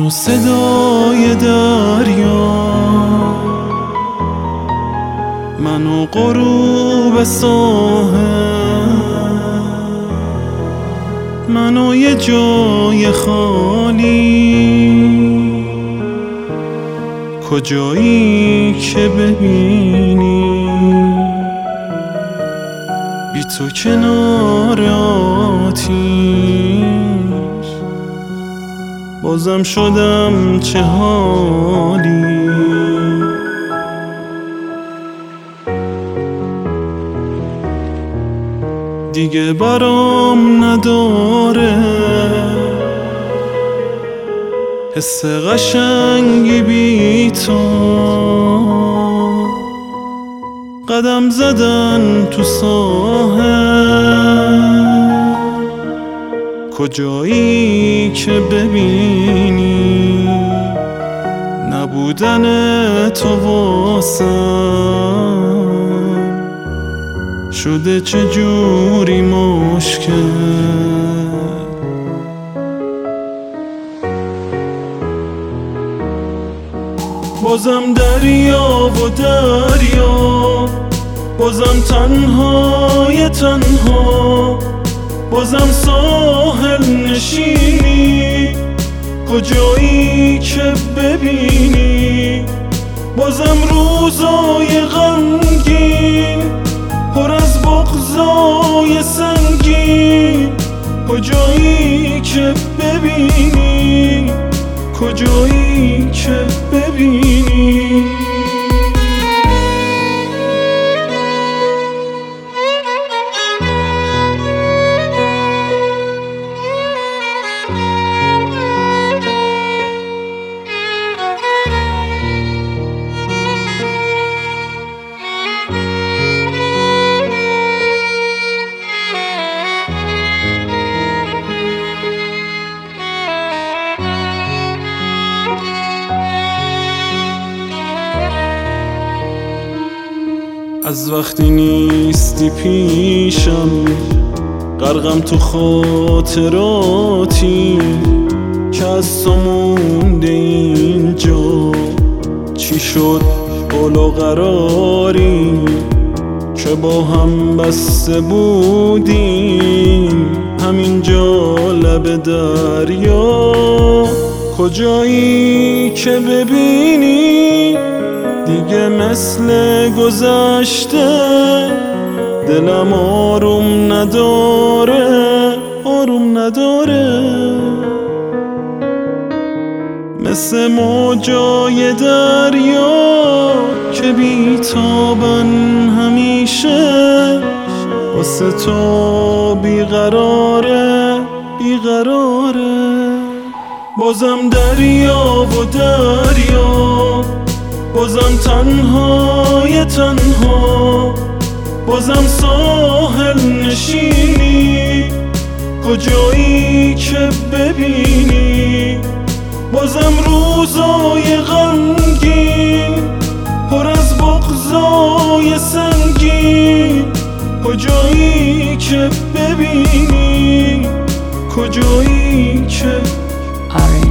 و صدای دریا، من و غروب ساحل، من و یه جای خالی، کجایی که ببینی بی تو کنار آتیش بازم شدم چه حالی. دیگه برام نداره حس قشنگی بی تو، قدم زدن تو ساحل، کجایی که ببینی نبودن تو واسم شده چه جوری مشکل. بازم دریا و دریا، بازم تنهای تنها، بازم ساحل نشینی، کجایی که ببینی بازم روزای غمگین پر از بغضای سنگین، کجایی که ببینی، کجایی که ببینی. از وقتی نیستی پیشم غرقم تو خاطراتی که از تو مونده اینجا. چی شد قول و قراری که با هم بسته بودیم همینجا لب دریا، کجایی که ببینی دیگه مثل گذشته دلم آروم نداره، آروم نداره. مثل موجای دریا که بیتابن همیشه واسه تو بیقراره، بیقراره. بازم دریا و دریا، بازم تنهای تنها، بازم ساحل نشینی، کجایی که ببینی بازم روزای غمگین پر از بغضای سنگین، کجایی که ببینی، کجایی که